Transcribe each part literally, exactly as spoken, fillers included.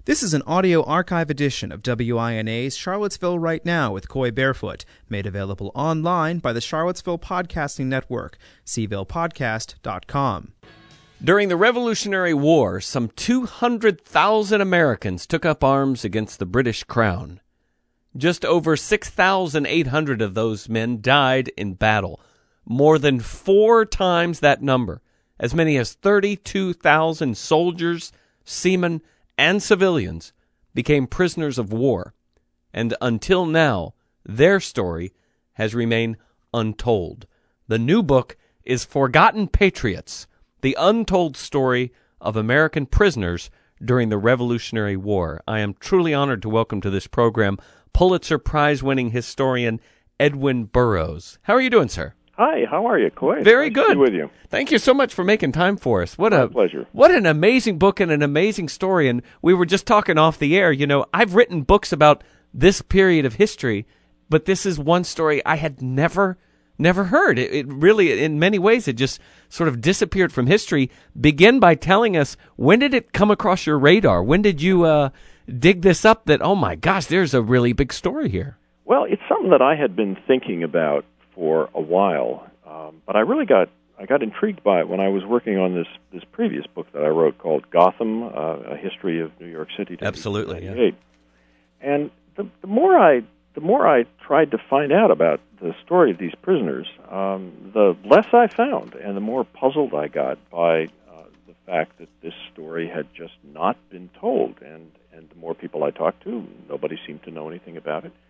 This is an audio archive edition of W I N A's Charlottesville Right Now with Coy Barefoot, made available online by the Charlottesville Podcasting Network, c ville podcast dot com. During the Revolutionary War, some two hundred thousand Americans took up arms against the British Crown. Just over six thousand eight hundred of those men died in battle, more than four times that number. As many as thirty-two thousand soldiers, seamen, and civilians became prisoners of war, and until now, their story has remained untold. The new book is Forgotten Patriots, the untold story of American prisoners during the Revolutionary War. I am truly honored to welcome to this program Pulitzer Prize-winning historian Edwin Burrows. How are you doing, sir? Hi, how are you, Coy? Very nice good. To be with you. Thank you so much for making time for us. What My a pleasure. What an amazing book and an amazing story. And we were just talking off the air. You know, I've written books about this period of history, but this is one story I had never, never heard. It, it really, in many ways, it just sort of disappeared from history. Begin by telling us, when did it come across your radar? When did you uh, dig this up that, oh my gosh, there's a really big story here? Well, it's something that I had been thinking about for a while, um, but I really got I got intrigued by it when I was working on this, this previous book that I wrote called Gotham, uh, A History of New York City. Absolutely, yeah. And the, the more I the more I tried to find out about the story of these prisoners, um, the less I found, and the more puzzled I got by uh, the fact that this story had just not been told. And, and the more people I talked to, nobody seemed to know anything about it.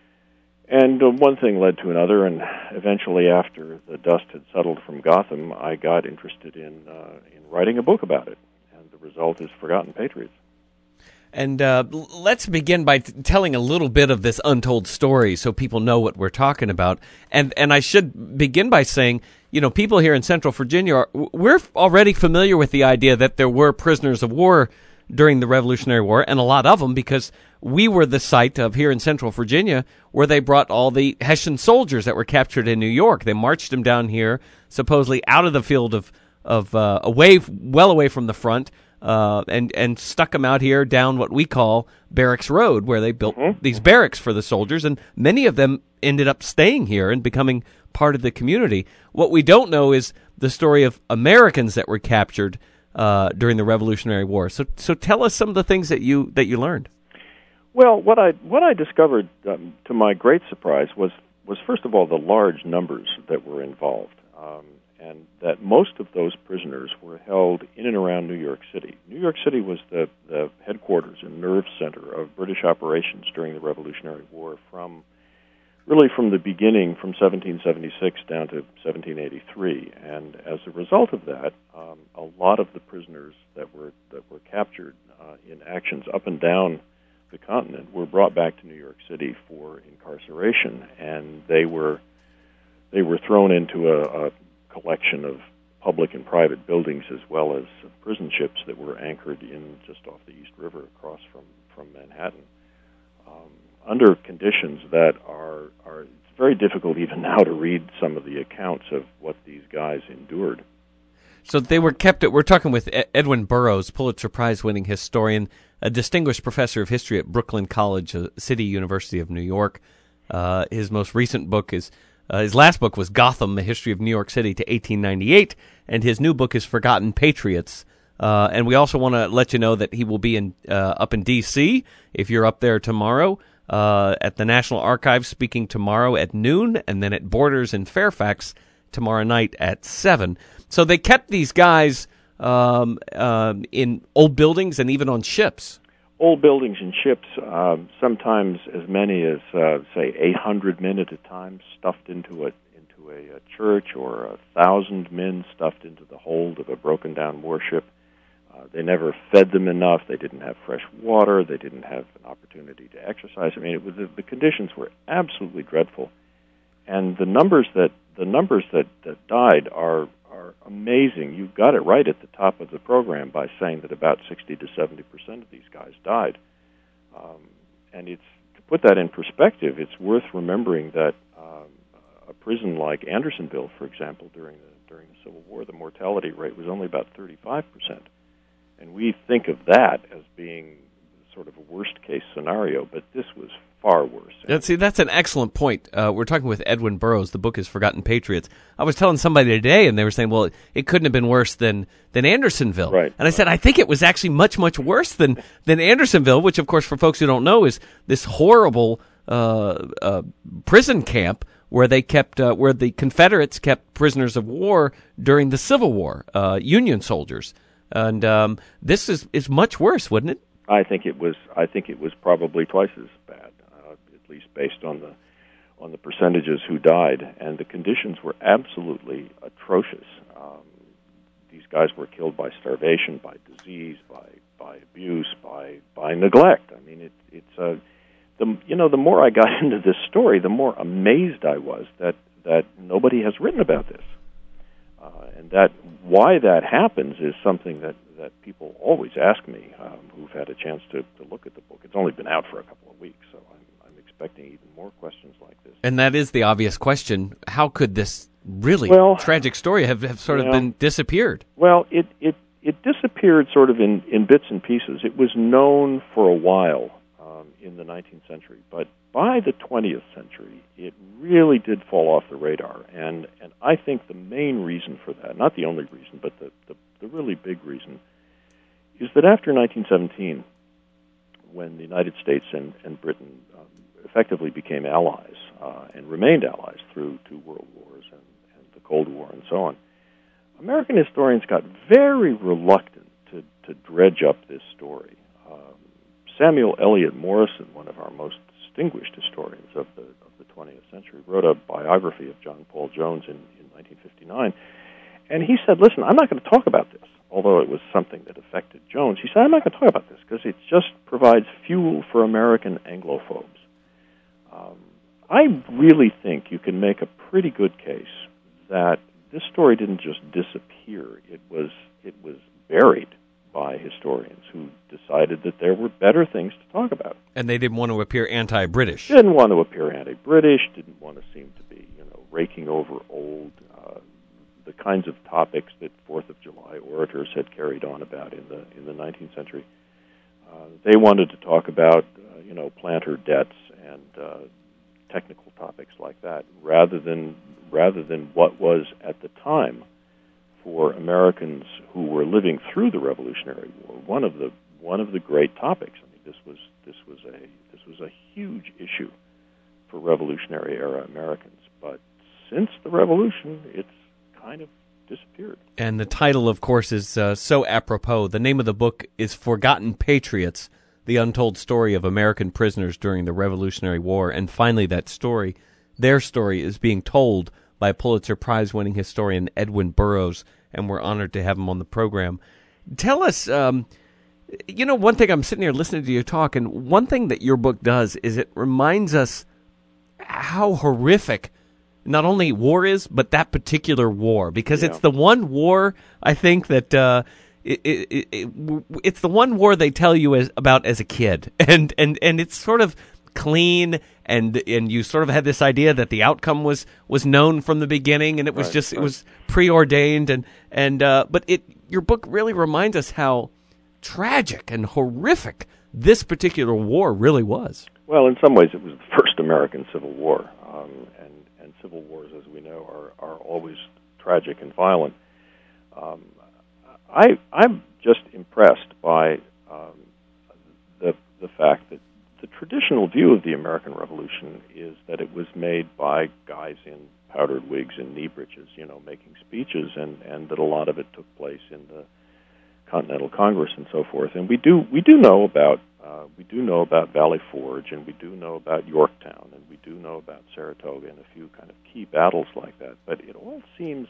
And uh, one thing led to another, and eventually, after the dust had settled from Gotham, I got interested in uh, in writing a book about it. And the result is Forgotten Patriots. And uh, let's begin by t- telling a little bit of this untold story so people know what we're talking about. And and I should begin by saying, you know, people here in Central Virginia, are, we're already familiar with the idea that there were prisoners of war during the Revolutionary War, and a lot of them, because we were the site of, here in Central Virginia, where they brought all the Hessian soldiers that were captured in New York. They marched them down here, supposedly out of the field of, of uh, away, well away from the front, uh, and, and stuck them out here down what we call Barracks Road, where they built mm-hmm. these barracks for the soldiers, and many of them ended up staying here and becoming part of the community. What we don't know is the story of Americans that were captured Uh, during the Revolutionary War. So, so tell us some of the things that you that you learned. Well, what I what I discovered, um, to my great surprise, was was first of all the large numbers that were involved, um, and that most of those prisoners were held in and around New York City. New York City was the the headquarters and nerve center of British operations during the Revolutionary War, from really from the beginning, from seventeen seventy-six down to seventeen eighty-three, and as a result of that, um, a lot of the prisoners that were that were captured uh, in actions up and down the continent were brought back to New York City for incarceration, and they were they were thrown into a, a collection of public and private buildings, as well as prison ships that were anchored in just off the East River across from from Manhattan. Um, under conditions that are, are it's very difficult even now to read some of the accounts of what these guys endured. So they were kept at, we're talking with Edwin Burrows, Pulitzer Prize-winning historian, a distinguished professor of history at Brooklyn College, uh, City University of New York. Uh, his most recent book is, uh, his last book was Gotham, A History of New York City to eighteen ninety-eight, and his new book is Forgotten Patriots. Uh, and we also want to let you know that he will be in uh, up in D C if you're up there tomorrow. Uh, at the National Archives, speaking tomorrow at noon, and then at Borders in Fairfax tomorrow night at seven. So they kept these guys um, um, in old buildings and even on ships. Old buildings and ships, uh, sometimes as many as, uh, say, eight hundred men at a time stuffed into a, into a, a church, or a thousand men stuffed into the hold of a broken-down warship. Uh, they never fed them enough. They didn't have fresh water. They didn't have an opportunity to exercise. I mean, it was the, the conditions were absolutely dreadful, and the numbers that the numbers that, that died are are amazing. You got it right at the top of the program by saying that about sixty to seventy percent of these guys died, um, and it's to put that in perspective. It's worth remembering that um, a prison like Andersonville, for example, during the during the Civil War, the mortality rate was only about thirty-five percent. And we think of that as being sort of a worst-case scenario, but this was far worse. Yeah, see, that's an excellent point. Uh, we're talking with Edwin Burrows. The book is Forgotten Patriots. I was telling somebody today, and they were saying, well, it couldn't have been worse than, than Andersonville. Right. And I said, I think it was actually much, much worse than, than Andersonville, which, of course, for folks who don't know, is this horrible uh, uh, prison camp where they kept, uh, where the Confederates kept prisoners of war during the Civil War, uh, Union soldiers. And um, this is, is much worse, wouldn't it? I think it was. I think it was probably twice as bad, uh, at least based on the on the percentages who died, and the conditions were absolutely atrocious. Um, these guys were killed by starvation, by disease, by by abuse, by by neglect. I mean, it, it's a. Uh, the you know the more I got into this story, the more amazed I was that that nobody has written about this, uh, and that why that happens is something that. that people always ask me um, who've had a chance to, to look at the book. It's only been out for a couple of weeks, so I'm, I'm expecting even more questions like this. And that is the obvious question. How could this really well, tragic story have, have sort of know, been disappeared? Well, it, it, it disappeared sort of in, in bits and pieces. It was known for a while um, in the nineteenth century, but by the twentieth century, it really did fall off the radar. And, and I think the main reason for that, not the only reason, but the, the, the really big reason, is that after nineteen seventeen, when the United States and, and Britain um, effectively became allies uh, and remained allies through two world wars and, and the Cold War and so on, American historians got very reluctant to, to dredge up this story. Um, Samuel Eliot Morison, one of our most distinguished historians of the of the twentieth century, wrote a biography of John Paul Jones in, in nineteen fifty-nine, and he said, listen, I'm not going to talk about this, although it was something that affected Jones. He said, I'm not going to talk about this because it just provides fuel for American Anglophobes. Um, I really think you can make a pretty good case that this story didn't just disappear. It was it was buried by historians who decided that there were better things to talk about. And they didn't want to appear anti-British. Didn't want to appear anti-British, didn't want to seem to be, you know, raking over old, uh, the kinds of topics that Fourth of July orators had carried on about in the in the nineteenth century. Uh, they wanted to talk about, uh, you know, planter debts and uh, technical topics like that, rather than rather than what was at the time for Americans who were living through the Revolutionary War one of the one of the great topics. I mean, this was this was a this was a huge issue for Revolutionary era Americans. But since the Revolution, it's kind of disappeared. And the title, of course, is uh, so apropos. The name of the book is Forgotten Patriots, The Untold Story of American Prisoners During the Revolutionary War. And finally, that story, their story, is being told by Pulitzer Prize-winning historian Edwin Burrows, and we're honored to have him on the program. Tell us, um, you know, one thing, I'm sitting here listening to you talk, and one thing that your book does is it reminds us how horrific not only war is, but that particular war, because yeah. it's the one war, I think, that uh, it, it, it, it's the one war they tell you as, about as a kid, and, and, and it's sort of clean, and and you sort of had this idea that the outcome was, was known from the beginning, and it was right, just right. it was preordained, and and uh, but it your book really reminds us how tragic and horrific this particular war really was. Well, in some ways, it was the first American Civil War, um, and and civil wars, as we know, are are always tragic and violent. Um, I I'm just impressed by um, the the fact that the traditional view of the American Revolution is that it was made by guys in powdered wigs and knee breeches, you know, making speeches, and, and that a lot of it took place in the Continental Congress and so forth. And we do we do know about uh, we do know about Valley Forge, and we do know about Yorktown, and we do know about Saratoga, and a few kind of key battles like that. But it all seems,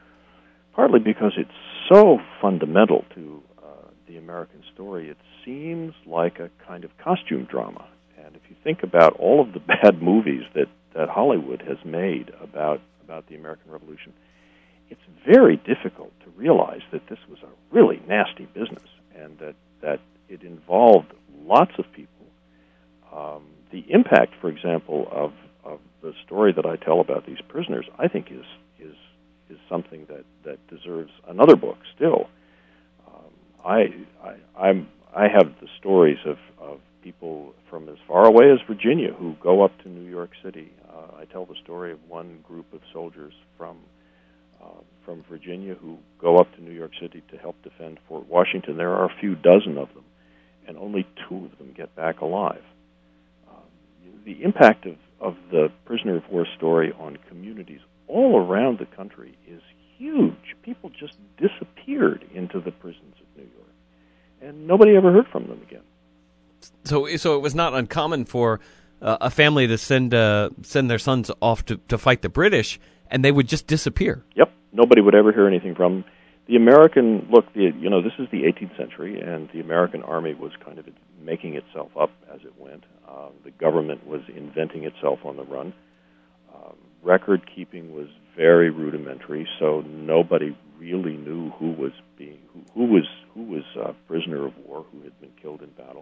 partly because it's so fundamental to uh, the American story, it seems like a kind of costume drama. And if you think about all of the bad movies that, that Hollywood has made about about the American Revolution, it's very difficult to realize that this was a really nasty business, and that, that it involved lots of people. Um, the impact, for example, of, of the story that I tell about these prisoners, I think is is is something that, that deserves another book still. Um, I, I I'm I have the stories of, of of people from as far away as Virginia who go up to New York City. Uh, I tell the story of one group of soldiers from uh, from Virginia who go up to New York City to help defend Fort Washington. There are a few dozen of them, and only two of them get back alive. Um, the impact of, of the prisoner of war story on communities all around the country is huge. People just disappeared into the prisons of New York, and nobody ever heard from them again. So, so it was not uncommon for uh, a family to send uh, send their sons off to, to fight the British, and they would just disappear. Yep, nobody would ever hear anything from them. The American look, the, you know, this is the eighteenth century, and the American army was kind of making itself up as it went. Uh, the government was inventing itself on the run. Um, record keeping was very rudimentary, so nobody really knew who was being who, who was who was a prisoner of war, who had been killed in battle.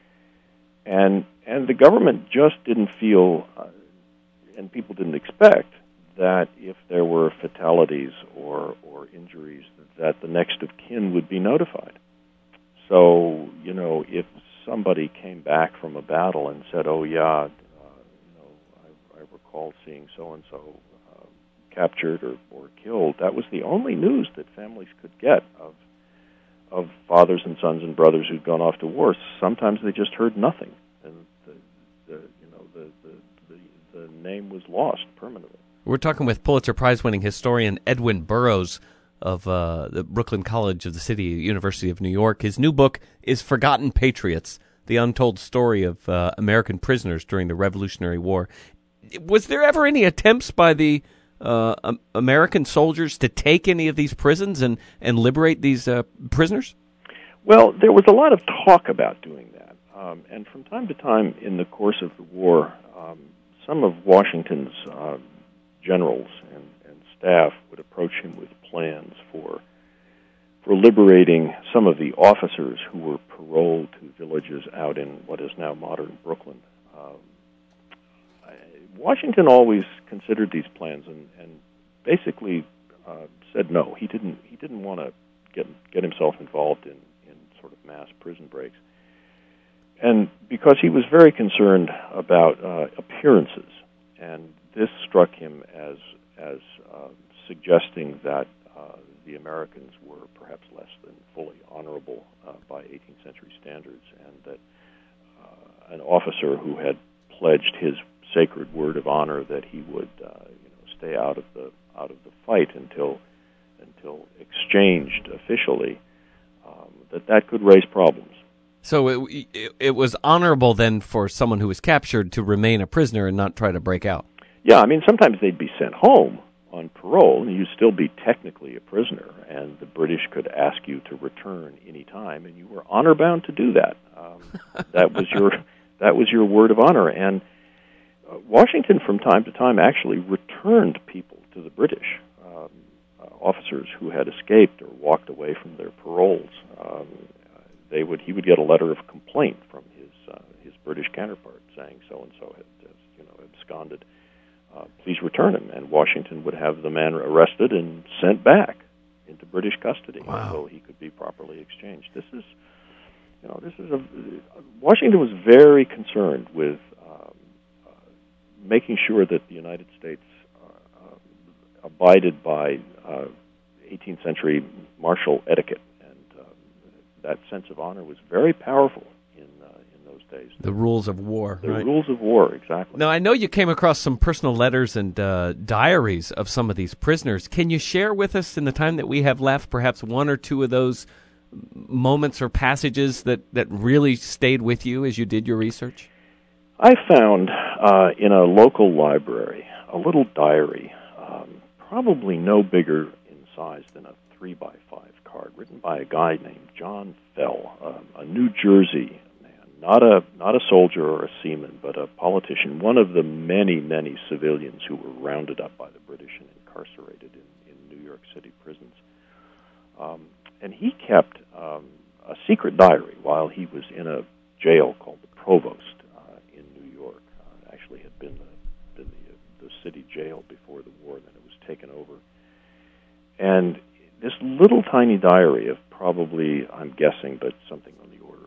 And and the government just didn't feel, uh, and people didn't expect, that if there were fatalities or, or injuries, that the next of kin would be notified. So, you know, if somebody came back from a battle and said, oh, yeah, uh, you know, I, I recall seeing so-and-so uh, captured or, or killed, that was the only news that families could get of of fathers and sons and brothers who'd gone off to war. Sometimes they just heard nothing, and the, the you know the, the the the name was lost permanently. We're talking with Pulitzer Prize-winning historian Edwin Burrows of uh, the Brooklyn College of the City University of New York. His new book is Forgotten Patriots: The Untold Story of uh, American Prisoners During the Revolutionary War. Was there ever any attempts by the Uh, um, American soldiers to take any of these prisons and, and liberate these uh, prisoners? Well, there was a lot of talk about doing that. Um, and from time to time in the course of the war, um, some of Washington's uh, generals and, and staff would approach him with plans for for liberating some of the officers who were paroled to villages out in what is now modern Brooklyn. Um, Washington always considered these plans and, and basically uh, said no. He didn't. He didn't want to get get himself involved in, in sort of mass prison breaks, and because he was very concerned about uh, appearances, and this struck him as as uh, suggesting that uh, the Americans were perhaps less than fully honorable uh, by eighteenth century standards, and that uh, an officer who had pledged his sacred word of honor that he would, uh, you know, stay out of the out of the fight until until exchanged officially, um, that that could raise problems. So it, it it was honorable then for someone who was captured to remain a prisoner and not try to break out. Yeah, I mean sometimes they'd be sent home on parole, and you'd still be technically a prisoner, and the British could ask you to return any time, and you were honor bound to do that. Um, that was your that was your word of honor, and Uh, Washington, from time to time, actually returned people to the British, um, uh, officers who had escaped or walked away from their paroles. Um, they would he would get a letter of complaint from his uh, his British counterpart saying so and so had uh, you know absconded. Uh, please return him, and Washington would have the man arrested and sent back into British custody wow. until he could be properly exchanged. This is, you know, this is a Washington was very concerned with making sure that the United States uh, uh, abided by uh, eighteenth century martial etiquette, and uh, that sense of honor was very powerful in uh, in those days. The rules of war. The right? rules of war, exactly. Now, I know you came across some personal letters and uh, diaries of some of these prisoners. Can you share with us, in the time that we have left, perhaps one or two of those moments or passages that, that really stayed with you as you did your research? I found uh, in a local library a little diary, um, probably no bigger in size than a three by five card, written by a guy named John Fell, um, a New Jersey man, not a not a soldier or a seaman, but a politician, one of the many, many civilians who were rounded up by the British and incarcerated in, in New York City prisons. Um, and he kept um, a secret diary while he was in a jail called the Provost. Had been the, been the, the city jail before the war, then it was taken over. And this little tiny diary of probably, I'm guessing, but something on the order of a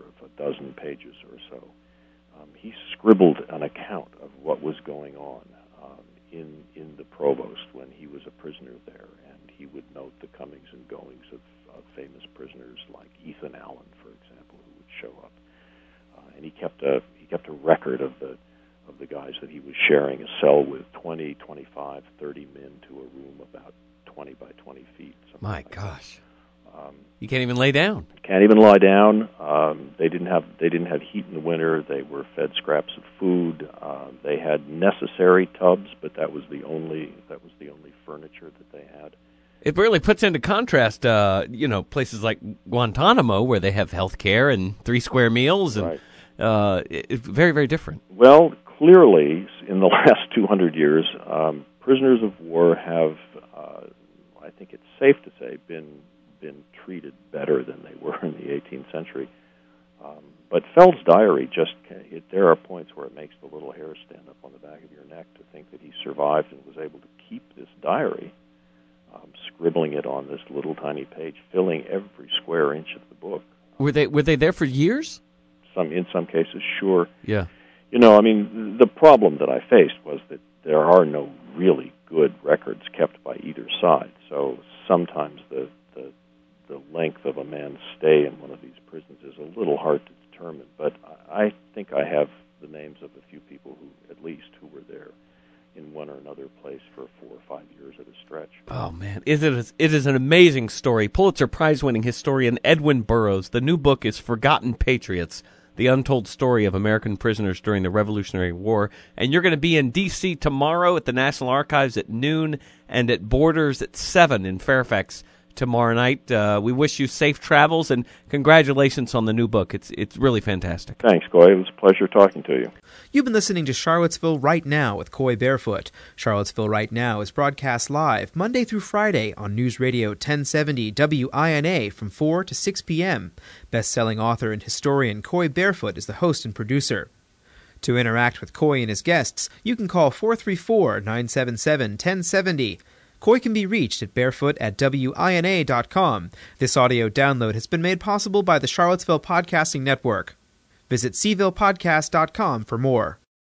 dozen pages or so. Um, he scribbled an account of what was going on um, in in the Provost when he was a prisoner there, and he would note the comings and goings of, of famous prisoners like Ethan Allen, for example, who would show up. Uh, and he kept a he kept a record of the of the guys that he was sharing a cell with, twenty, twenty-five, thirty men to a room about twenty by twenty feet. My like gosh. Um, you can't even lay down. Can't even lie down. Um, they didn't have they didn't have heat in the winter. They were fed scraps of food. Uh, they had necessary tubs, but that was the only that was the only furniture that they had. It really puts into contrast, uh, you know, places like Guantanamo where they have health care and three square meals, and right. uh, it's very, very different. Well, clearly, in the last two hundred years, um, prisoners of war have, uh, I think it's safe to say, been been treated better than they were in the eighteenth century. Um, but Feld's diary just, it, there are points where it makes the little hairs stand up on the back of your neck to think that he survived and was able to keep this diary, um, scribbling it on this little tiny page, filling every square inch of the book. Were they were they there for years? Some in some cases, sure. Yeah. You know, I mean, the problem that I faced was that there are no really good records kept by either side. So sometimes the the, the length of a man's stay in one of these prisons is a little hard to determine. But I think I have the names of a few people who, at least, who were there in one or another place for four or five years at a stretch. Oh, man. It is, it is an amazing story. Pulitzer Prize-winning historian Edwin Burroughs. The new book is Forgotten Patriots, The Untold Story of American Prisoners During the Revolutionary War. And you're going to be in D C tomorrow at the National Archives at noon and at Borders at seven in Fairfax tomorrow night. Uh, we wish you safe travels, and congratulations on the new book. It's it's really fantastic. Thanks, Coy. It was a pleasure talking to you. You've been listening to Charlottesville Right Now with Coy Barefoot. Charlottesville Right Now is broadcast live Monday through Friday on News Radio ten seventy W I N A from four to six p.m. Best-selling author and historian Coy Barefoot is the host and producer. To interact with Coy and his guests, you can call four three four, nine seven seven, one zero seven zero. Coy can be reached at barefoot at W I N A dot com. This audio download has been made possible by the Charlottesville Podcasting Network. Visit C ville podcast dot com for more.